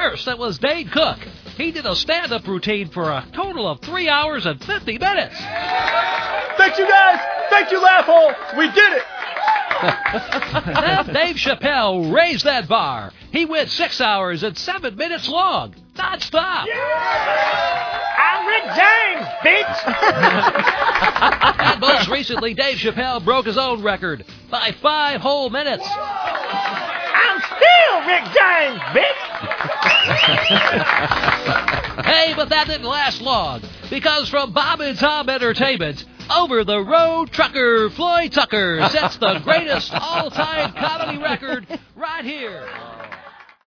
First, it was Dane Cook. He did a stand-up routine for a total of 3 hours and 50 minutes. Thank you, guys. Thank you, Laugh Hole. We did it. Then Dave Chappelle raised that bar. He went 6 hours and 7 minutes long, non-stop. I'm Rick James, bitch! And most recently, Dave Chappelle broke his own record by 5 whole minutes. I'm still Rick James, bitch! Hey, but that didn't last long, because from Bob and Tom Entertainment, Over the Road trucker Floyd Tucker sets the greatest all-time comedy record right here.